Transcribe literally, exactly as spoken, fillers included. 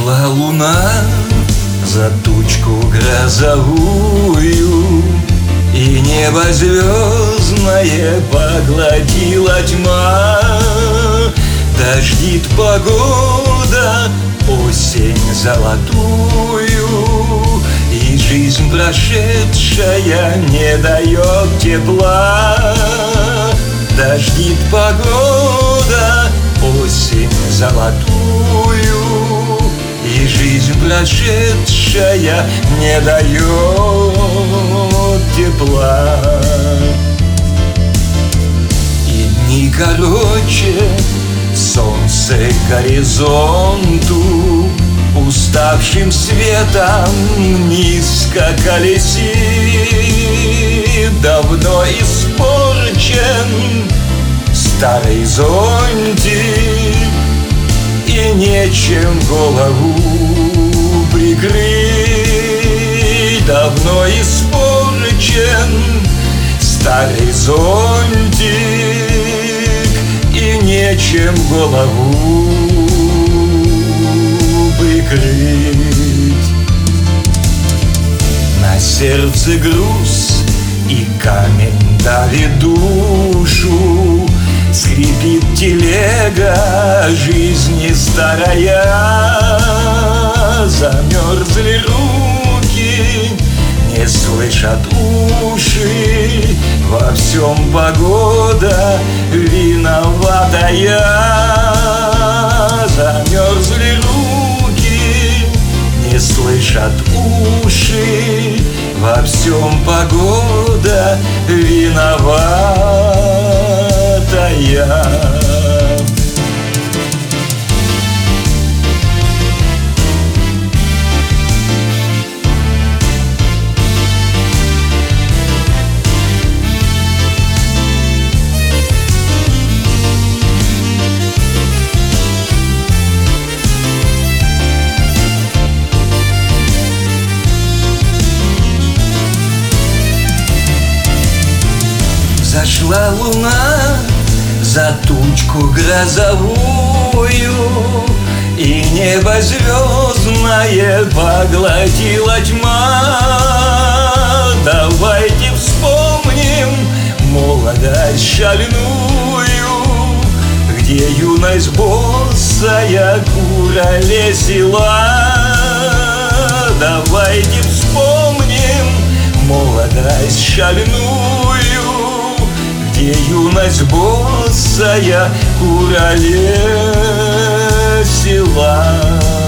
Взошла луна за тучку грозовую, и небо звездное поглотила тьма. Дождит погода осень золотую, и жизнь прошедшая не дает тепла. Дождит погода осень золотую, и жизнь прошедшая не дает тепла. И дни короче, солнце к горизонту уставшим светом низко колесит. Давно испорчен старый зонтик, и нечем голову прикрыть. Давно испорчен старый зонтик, и нечем голову прикрыть. На сердце груз, и камень давит душу. Скрипит телега жизни старая. Замерзли руки, не слышат уши. Во всем погода виноватая. Замерзли руки, не слышат уши. Во всем погода виноватая. Зашла луна за тучку грозовую, и небо звездное поглотила тьма. Давайте вспомним молодость шальную, где юность босая куролесила. Давайте вспомним молодость шальную, где юность босая куролесила.